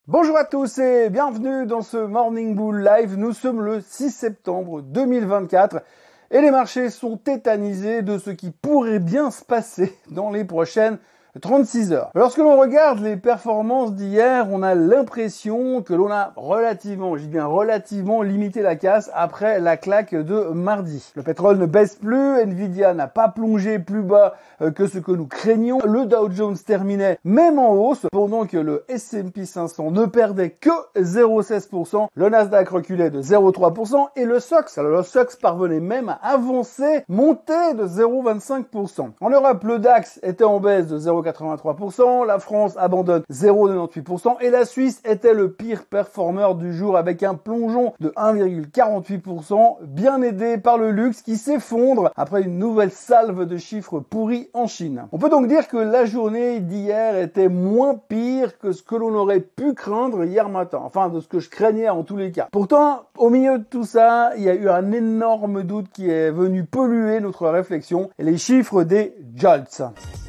Bonjour à tous et bienvenue dans ce Morning Bull Live. Nous sommes le 6 septembre 2024 et les marchés sont tétanisés de ce qui pourrait bien se passer dans les prochaines 36 heures. Lorsque l'on regarde les performances d'hier, on a l'impression que l'on a relativement limité la casse après la claque de mardi. Le pétrole ne baisse plus, Nvidia n'a pas plongé plus bas que ce que nous craignions. Le Dow Jones terminait même en hausse, pendant que le S&P 500 ne perdait que 0,16%, le Nasdaq reculait de 0,3% et le SOX parvenait même à avancer, monter de 0,25%. En Europe, le DAX était en baisse de 0,83%, la France abandonne 0,98% et la Suisse était le pire performeur du jour avec un plongeon de 1,48%, bien aidé par le luxe qui s'effondre après une nouvelle salve de chiffres pourris en Chine. On peut donc dire que la journée d'hier était moins pire que ce que l'on aurait pu craindre hier matin, enfin de ce que je craignais en tous les cas. Pourtant, au milieu de tout ça, il y a eu un énorme doute qui est venu polluer notre réflexion, et les chiffres des JOLTS.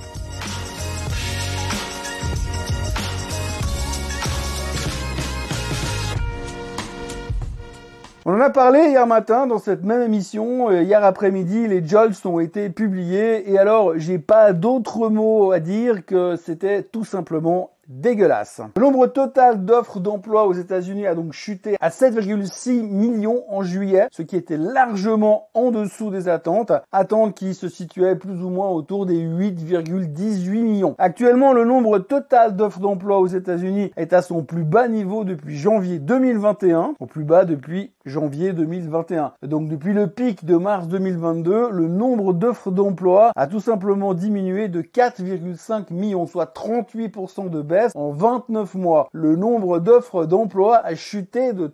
On en a parlé hier matin dans cette même émission. Hier après-midi, les JOLTS ont été publiés et alors j'ai pas d'autre mot à dire que c'était tout simplement dégueulasse. Le nombre total d'offres d'emploi aux États-Unis a donc chuté à 7,6 millions en juillet, ce qui était largement en dessous des attentes qui se situaient plus ou moins autour des 8,18 millions. Actuellement, le nombre total d'offres d'emploi aux États-Unis est à son plus bas niveau depuis janvier 2021, au plus bas depuis janvier 2021. Donc depuis le pic de mars 2022, le nombre d'offres d'emploi a tout simplement diminué de 4,5 millions, soit 38% de baisse en 29 mois. Le nombre d'offres d'emploi a chuté de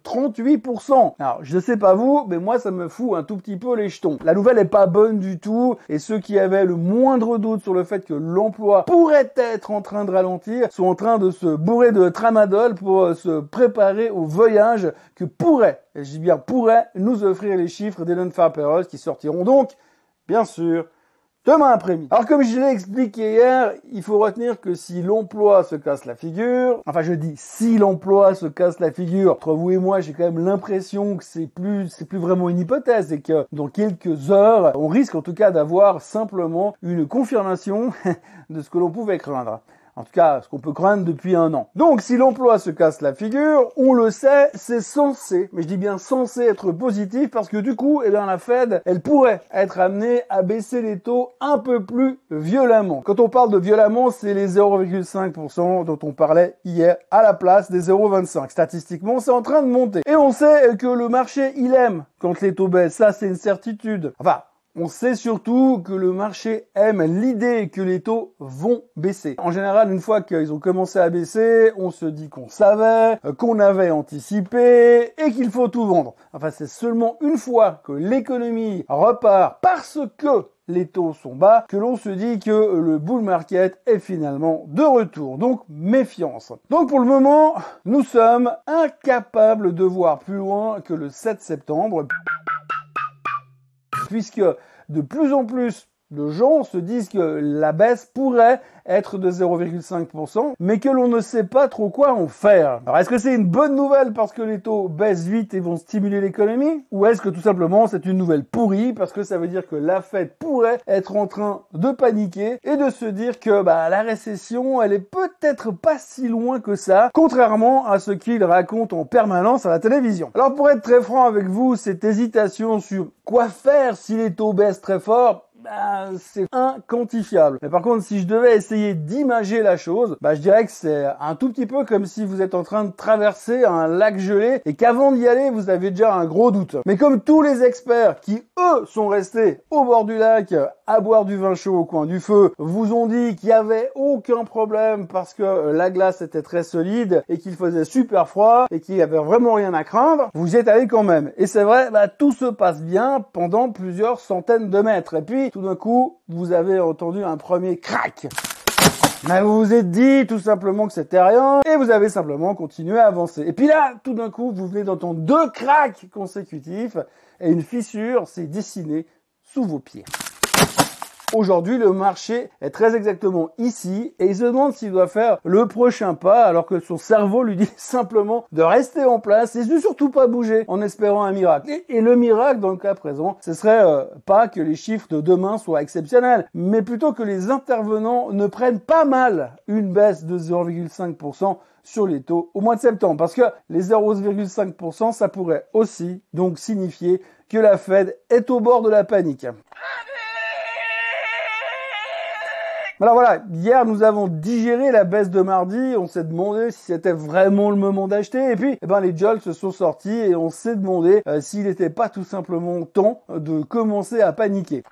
38%. Alors, je sais pas vous, mais moi, ça me fout un tout petit peu les jetons. La nouvelle est pas bonne du tout, et ceux qui avaient le moindre doute sur le fait que l'emploi pourrait être en train de ralentir sont en train de se bourrer de tramadol pour se préparer au voyage que pourrait, et je dis bien pourrait, nous offrir les chiffres des non-farm qui sortiront donc, bien sûr, demain après-midi. Alors comme je l'ai expliqué hier, il faut retenir que si l'emploi se casse la figure, enfin je dis si l'emploi se casse la figure, entre vous et moi j'ai quand même l'impression que c'est plus vraiment une hypothèse et que dans quelques heures, on risque en tout cas d'avoir simplement une confirmation de ce que l'on pouvait craindre. En tout cas, ce qu'on peut craindre depuis un an. Donc, si l'emploi se casse la figure, on le sait, c'est censé, mais je dis bien censé être positif parce que du coup, la Fed, elle pourrait être amenée à baisser les taux un peu plus violemment. Quand on parle de violemment, c'est les 0,5% dont on parlait hier à la place des 0,25. Statistiquement, c'est en train de monter. Et on sait que le marché, il aime quand les taux baissent. Ça, c'est une certitude. Enfin, on sait surtout que le marché aime l'idée que les taux vont baisser. En général, une fois qu'ils ont commencé à baisser, on se dit qu'on savait, qu'on avait anticipé et qu'il faut tout vendre. Enfin, c'est seulement une fois que l'économie repart parce que les taux sont bas que l'on se dit que le bull market est finalement de retour. Donc, méfiance. Donc, pour le moment, nous sommes incapables de voir plus loin que le 7 septembre. Puisque de plus en plus de gens se disent que la baisse pourrait être de 0,5%, mais que l'on ne sait pas trop quoi en faire. Alors est-ce que c'est une bonne nouvelle parce que les taux baissent vite et vont stimuler l'économie? Ou est-ce que tout simplement c'est une nouvelle pourrie parce que ça veut dire que la Fed pourrait être en train de paniquer et de se dire que la récession, elle est peut-être pas si loin que ça, contrairement à ce qu'ils racontent en permanence à la télévision. Alors pour être très franc avec vous, cette hésitation sur quoi faire si les taux baissent très fort, c'est inquantifiable. Mais par contre, si je devais essayer d'imager la chose, je dirais que c'est un tout petit peu comme si vous êtes en train de traverser un lac gelé et qu'avant d'y aller, vous avez déjà un gros doute. Mais comme tous les experts qui, eux, sont restés au bord du lac à boire du vin chaud au coin du feu, vous ont dit qu'il n'y avait aucun problème parce que la glace était très solide et qu'il faisait super froid et qu'il n'y avait vraiment rien à craindre, vous y êtes allé quand même. Et c'est vrai, tout se passe bien pendant plusieurs centaines de mètres. Et puis, tout d'un coup, vous avez entendu un premier crack. Mais vous vous êtes dit tout simplement que c'était rien et vous avez simplement continué à avancer. Et puis là, tout d'un coup, vous venez d'entendre 2 cracks consécutifs et une fissure s'est dessinée sous vos pieds. Aujourd'hui, le marché est très exactement ici et il se demande s'il doit faire le prochain pas alors que son cerveau lui dit simplement de rester en place et de surtout pas bouger en espérant un miracle. Et le miracle, dans le cas présent, ce serait pas que les chiffres de demain soient exceptionnels, mais plutôt que les intervenants ne prennent pas mal une baisse de 0,5% sur les taux au mois de septembre. Parce que les 0,5%, ça pourrait aussi donc signifier que la Fed est au bord de la panique. Alors voilà, hier nous avons digéré la baisse de mardi, on s'est demandé si c'était vraiment le moment d'acheter et puis les jolts se sont sortis et on s'est demandé s'il n'était pas tout simplement temps de commencer à paniquer.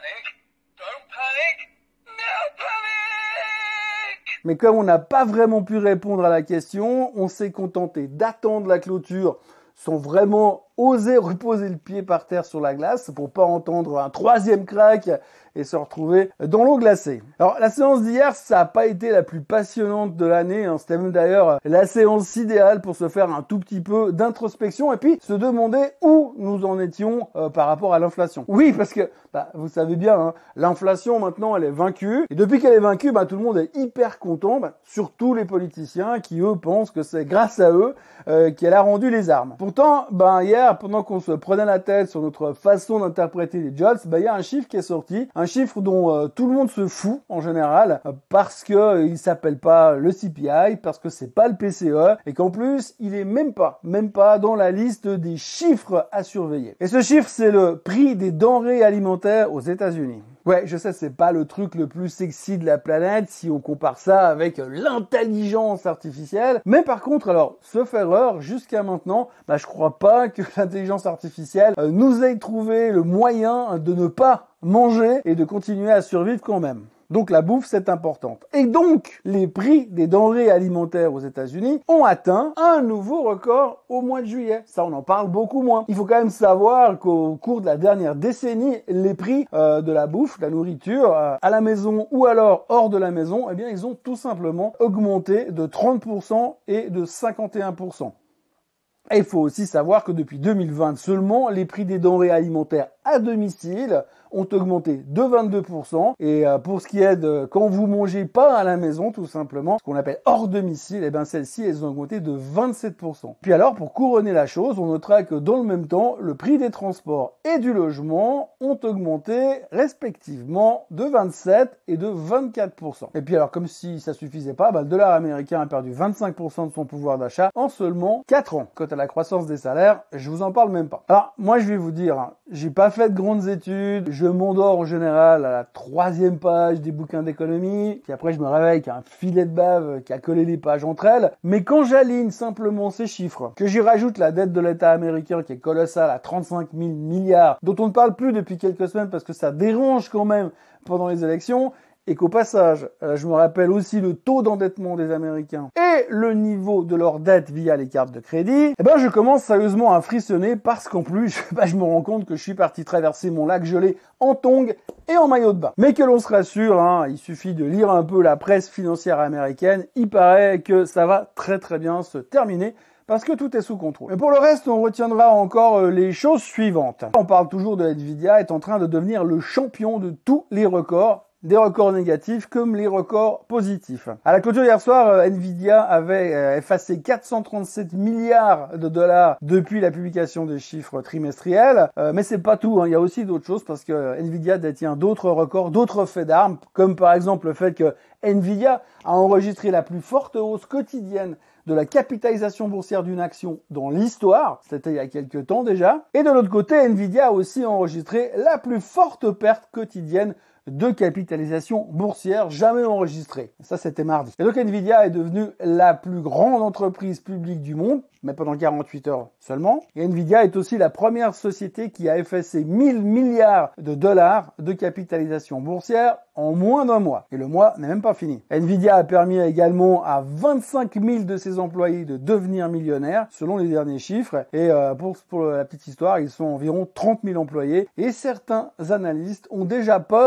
Mais comme on n'a pas vraiment pu répondre à la question, on s'est contenté d'attendre la clôture sans vraiment oser reposer le pied par terre sur la glace pour pas entendre un troisième crack et se retrouver dans l'eau glacée. Alors la séance d'hier, ça n'a pas été la plus passionnante de l'année, c'était même d'ailleurs la séance idéale pour se faire un tout petit peu d'introspection et puis se demander où nous en étions par rapport à l'inflation. Oui, parce que vous savez bien, l'inflation maintenant elle est vaincue et depuis qu'elle est vaincue, tout le monde est hyper content, surtout les politiciens qui eux pensent que c'est grâce à eux qu'elle a rendu les armes. Pourtant, hier, pendant qu'on se prenait la tête sur notre façon d'interpréter les jolts, il y a un chiffre qui est sorti, un chiffre dont tout le monde se fout en général parce que il s'appelle pas le CPI, parce que c'est pas le PCE et qu'en plus il est même pas dans la liste des chiffres à surveiller. Et ce chiffre, c'est le prix des denrées alimentaires aux États-Unis. Ouais, je sais, c'est pas le truc le plus sexy de la planète si on compare ça avec l'intelligence artificielle. Mais par contre, alors, sauf erreur, jusqu'à maintenant, je crois pas que l'intelligence artificielle nous ait trouvé le moyen de ne pas manger et de continuer à survivre quand même. Donc la bouffe, c'est importante. Et donc, les prix des denrées alimentaires aux États-Unis ont atteint un nouveau record au mois de juillet. Ça, on en parle beaucoup moins. Il faut quand même savoir qu'au cours de la dernière décennie, les prix de la bouffe, de la nourriture, à la maison ou alors hors de la maison, ils ont tout simplement augmenté de 30% et de 51%. Et il faut aussi savoir que depuis 2020 seulement, les prix des denrées alimentaires à domicile ont augmenté de 22%. Et pour ce qui est de quand vous mangez pas à la maison, tout simplement, ce qu'on appelle hors domicile, celles-ci, elles ont augmenté de 27%. Puis alors, pour couronner la chose, on notera que dans le même temps, le prix des transports et du logement ont augmenté respectivement de 27 et de 24%. Et puis alors, comme si ça suffisait pas, le dollar américain a perdu 25% de son pouvoir d'achat en seulement 4 ans. Quant à la croissance des salaires, je vous en parle même pas. Alors, moi, je vais vous dire, j'ai pas fait de grandes études, je m'endors en général à la 3e page des bouquins d'économie, puis après je me réveille avec un filet de bave qui a collé les pages entre elles. Mais quand j'aligne simplement ces chiffres, que j'y rajoute la dette de l'État américain qui est colossale à 35 000 milliards, dont on ne parle plus depuis quelques semaines parce que ça dérange quand même pendant les élections, et qu'au passage, je me rappelle aussi le taux d'endettement des Américains et le niveau de leur dette via les cartes de crédit, je commence sérieusement à frissonner parce qu'en plus, je me rends compte que je suis parti traverser mon lac gelé en tongs et en maillot de bain. Mais que l'on se rassure, il suffit de lire un peu la presse financière américaine, il paraît que ça va très très bien se terminer parce que tout est sous contrôle. Et pour le reste, on retiendra encore les choses suivantes. On parle toujours de Nvidia est en train de devenir le champion de tous les records, des records négatifs comme les records positifs. À la clôture hier soir, Nvidia avait effacé 437 milliards de dollars depuis la publication des chiffres trimestriels. Mais c'est pas tout, il y a aussi d'autres choses parce que Nvidia détient d'autres records, d'autres faits d'armes, comme par exemple le fait que Nvidia a enregistré la plus forte hausse quotidienne de la capitalisation boursière d'une action dans l'histoire, c'était il y a quelques temps déjà. Et de l'autre côté, Nvidia a aussi enregistré la plus forte perte quotidienne de capitalisation boursière jamais enregistrée. Ça, c'était mardi. Et donc, Nvidia est devenue la plus grande entreprise publique du monde, mais pendant 48 heures seulement. Et Nvidia est aussi la première société qui a effacé 1000 milliards de dollars de capitalisation boursière en moins d'un mois. Et le mois n'est même pas fini. Nvidia a permis également à 25 000 de ses employés de devenir millionnaires, selon les derniers chiffres. Et pour la petite histoire, ils sont environ 30 000 employés. Et certains analystes ont déjà peur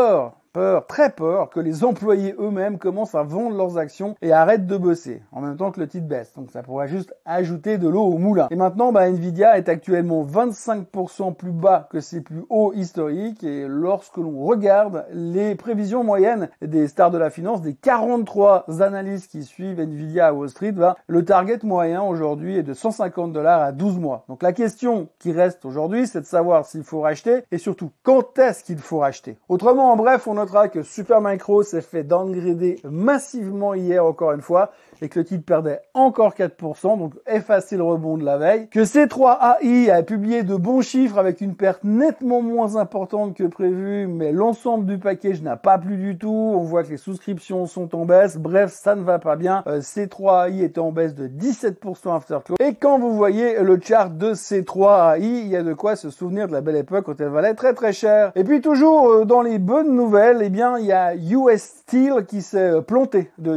peur, très peur, que les employés eux-mêmes commencent à vendre leurs actions et arrêtent de bosser, en même temps que le titre baisse. Donc ça pourrait juste ajouter de l'eau au moulin. Et maintenant, Nvidia est actuellement 25% plus bas que ses plus hauts historiques, et lorsque l'on regarde les prévisions moyennes des stars de la finance, des 43 analystes qui suivent Nvidia à Wall Street, le target moyen aujourd'hui est de $150 à 12 mois. Donc la question qui reste aujourd'hui, c'est de savoir s'il faut racheter et surtout quand est-ce qu'il faut racheter. Autrement, en bref, on notera que Supermicro s'est fait downgrader massivement hier encore une fois et que le titre perdait encore 4%, donc effacer le rebond de la veille. Que C3AI a publié de bons chiffres avec une perte nettement moins importante que prévu, mais l'ensemble du package n'a pas plu du tout. On voit que les souscriptions sont en baisse. Bref, ça ne va pas bien. C3AI était en baisse de 17% after close. Et quand vous voyez le chart de C3AI, il y a de quoi se souvenir de la belle époque quand elle valait très très cher. Et puis toujours dans les bonnes nouvelles, il y a US Steel qui s'est planté de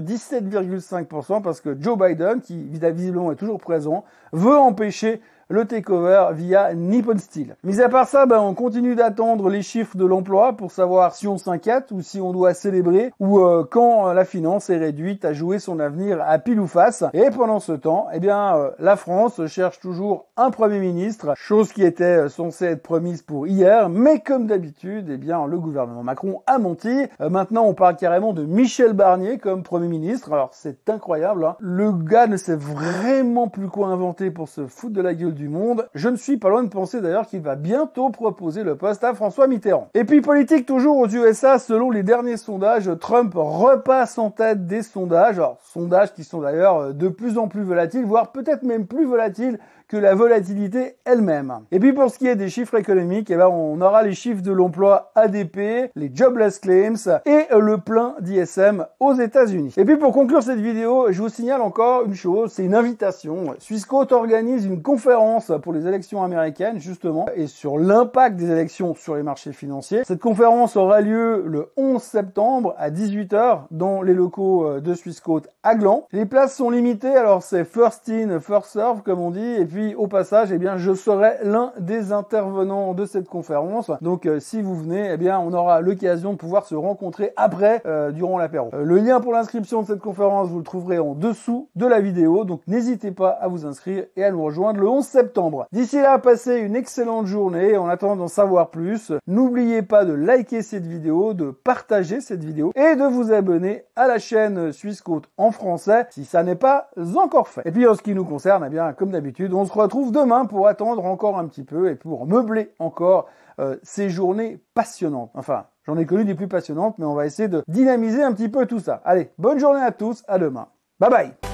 17,5% parce que Joe Biden, qui visiblement est toujours présent, veut empêcher le takeover via Nippon Steel. Mis à part ça, on continue d'attendre les chiffres de l'emploi pour savoir si on s'inquiète ou si on doit célébrer ou quand la finance est réduite à jouer son avenir à pile ou face. Et pendant ce temps, la France cherche toujours un Premier ministre, chose qui était censée être promise pour hier, mais comme d'habitude, le gouvernement Macron a menti. Maintenant, on parle carrément de Michel Barnier comme Premier ministre. Alors, c'est incroyable, hein. Le gars ne sait vraiment plus quoi inventer pour se foutre de la gueule du monde. Je ne suis pas loin de penser d'ailleurs qu'il va bientôt proposer le poste à François Mitterrand. Et puis politique toujours aux USA, selon les derniers sondages, Trump repasse en tête des sondages. Alors, sondages qui sont d'ailleurs de plus en plus volatiles, voire peut-être même plus volatiles que la volatilité elle-même. Et puis pour ce qui est des chiffres économiques, on aura les chiffres de l'emploi ADP, les jobless claims et le plein d'ISM aux États-Unis. Et puis pour conclure cette vidéo, je vous signale encore une chose, c'est une invitation. Swissquote organise une conférence pour les élections américaines justement et sur l'impact des élections sur les marchés financiers. Cette conférence aura lieu le 11 septembre à 18h dans les locaux de Swissquote à Gland. Les places sont limitées, alors c'est first in, first serve comme on dit, et puis au passage, je serai l'un des intervenants de cette conférence. Donc si vous venez, on aura l'occasion de pouvoir se rencontrer après, durant l'apéro. Le lien pour l'inscription de cette conférence, vous le trouverez en dessous de la vidéo. Donc n'hésitez pas à vous inscrire et à nous rejoindre le 11 septembre. D'ici là, passez une excellente journée. En attendant d'en savoir plus, n'oubliez pas de liker cette vidéo, de partager cette vidéo et de vous abonner à la chaîne Swissquote en français si ça n'est pas encore fait. Et puis en ce qui nous concerne, comme d'habitude, on se retrouve demain pour attendre encore un petit peu et pour meubler encore ces journées passionnantes. Enfin, j'en ai connu des plus passionnantes, mais on va essayer de dynamiser un petit peu tout ça. Allez, bonne journée à tous, à demain. Bye bye.